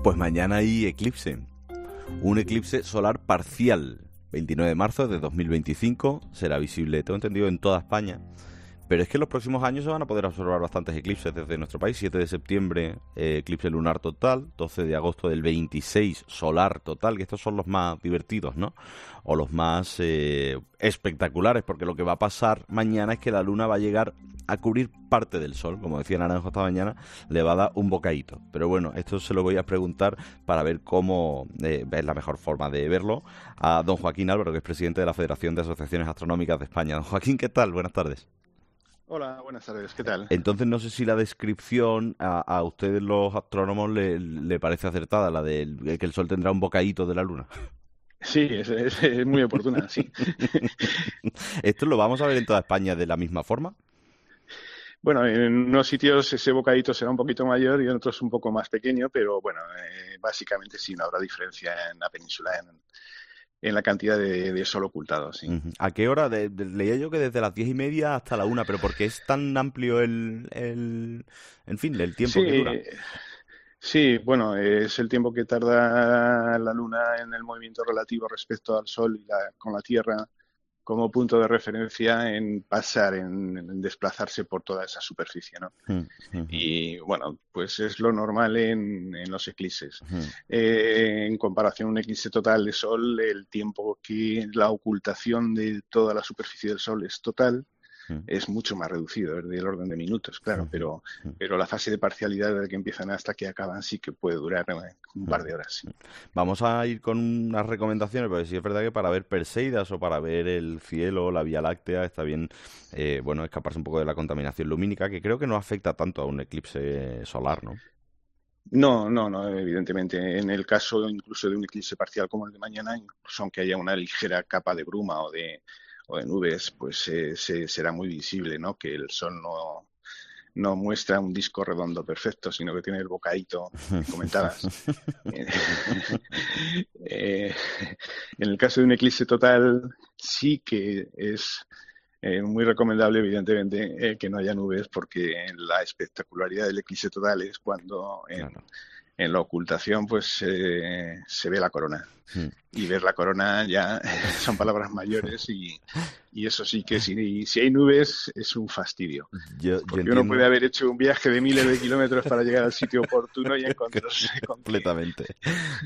Pues mañana hay eclipse, un eclipse solar parcial, 29 de marzo de 2025, será visible, tengo entendido, en toda España. Pero es que en los próximos años se van a poder observar bastantes eclipses desde nuestro país. 7 de septiembre, eclipse lunar total. 12 de agosto del 26, solar total. Que estos son los más divertidos, ¿no? O los más espectaculares, porque lo que va a pasar mañana es que la luna va a llegar a cubrir parte del sol. Como decía Naranjo esta mañana, le va a dar un bocadito. Pero bueno, esto se lo voy a preguntar para ver cómo es la mejor forma de verlo a don Joaquín Álvaro, que es presidente de la Federación de Asociaciones Astronómicas de España. Don Joaquín, ¿qué tal? Buenas tardes. Hola, buenas tardes, ¿qué tal? Entonces no sé si la descripción a ustedes los astrónomos le parece acertada, la de que el Sol tendrá un bocadito de la Luna. Sí, es muy oportuna, sí. ¿Esto lo vamos a ver en toda España de la misma forma? Bueno, en unos sitios ese bocadito será un poquito mayor y en otros un poco más pequeño, pero bueno, básicamente sí, no habrá diferencia en la península en la cantidad de sol ocultado, sí. ¿A qué hora? Leía yo que desde las 10:30 hasta la 1, pero ¿por qué es tan amplio en fin, el tiempo que Sí, dura? sí, bueno, es el tiempo que tarda la Luna en el movimiento relativo respecto al Sol y con la Tierra como punto de referencia en pasar, en desplazarse por toda esa superficie, ¿no? Y bueno, pues es lo normal en los eclipses. En comparación a un eclipse total de Sol, el tiempo que la ocultación de toda la superficie del Sol es total, es mucho más reducido, es del orden de minutos, claro, pero la fase de parcialidad desde que empiezan hasta que acaban sí que puede durar un par de horas. Sí. Vamos a ir con unas recomendaciones, porque sí es verdad que para ver Perseidas o para ver el cielo, la Vía Láctea, está bien, bueno, escaparse un poco de la contaminación lumínica, que creo que no afecta tanto a un eclipse solar, ¿no? No, evidentemente. En el caso incluso de un eclipse parcial como el de mañana, incluso aunque haya una ligera capa de bruma o de nubes, pues será muy visible, ¿no? Que el Sol no muestra un disco redondo perfecto, sino que tiene el bocadito que comentabas. En el caso de un eclipse total, sí que es muy recomendable, evidentemente, que no haya nubes, porque la espectacularidad del eclipse total es cuando en la ocultación pues se ve la corona. Y ver la corona ya son palabras mayores y eso sí que si hay nubes es un fastidio. Yo Porque entiendo uno puede haber hecho un viaje de miles de kilómetros para llegar al sitio oportuno y encontrarse con que... completamente.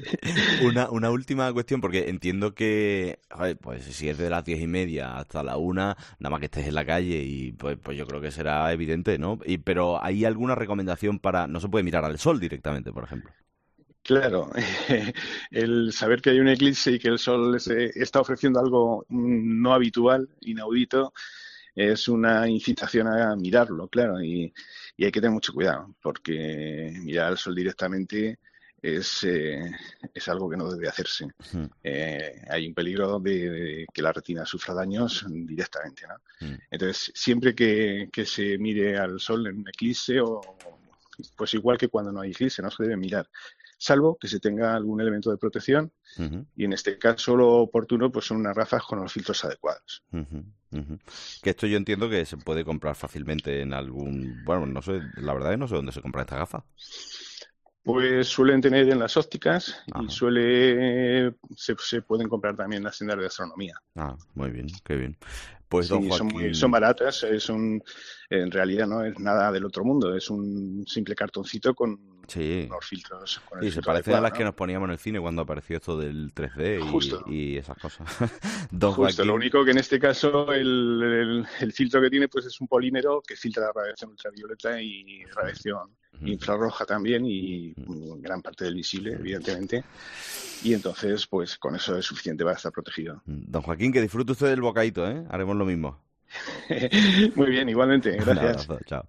Una última cuestión, porque entiendo que, joder, pues si es de las 10:30 hasta la 1, nada más que estés en la calle y pues yo creo que será evidente, ¿no? Pero ¿hay alguna recomendación para... No se puede mirar al sol directamente, por ejemplo? Claro, el saber que hay un eclipse y que el Sol está ofreciendo algo no habitual, inaudito, es una incitación a mirarlo, claro, y hay que tener mucho cuidado, porque mirar al Sol directamente es algo que no debe hacerse. Hay un peligro de que la retina sufra daños directamente, ¿no? Entonces, siempre que se mire al Sol en un eclipse, pues igual que cuando no hay eclipse, no se debe mirar, salvo que se tenga algún elemento de protección, y en este caso lo oportuno pues son unas gafas con los filtros adecuados. Que esto yo entiendo que se puede comprar fácilmente en algún... Bueno, no sé, la verdad es que no sé dónde se compra esta gafa. Pues suelen tener en las ópticas. Ajá. Y se pueden comprar también en las tiendas de astronomía. Muy bien, qué bien. Pues don Sí, Joaquín... son baratas, en realidad no es nada del otro mundo, es un simple cartoncito con Sí. unos filtros, con el Sí, se filtro parecen a adecuado, las ¿no? que nos poníamos en el cine cuando apareció esto del 3D Justo. y esas cosas. Don Justo, lo Joaquín... único que en este caso el filtro que tiene pues es un polímero que filtra la radiación ultravioleta y radiación infrarroja también y gran parte del visible, evidentemente. Y entonces, pues con eso es suficiente para estar protegido. Don Joaquín, que disfrute usted del bocadito, ¿eh? Haremos lo mismo. Muy bien, igualmente, Un gracias. abrazo, chao.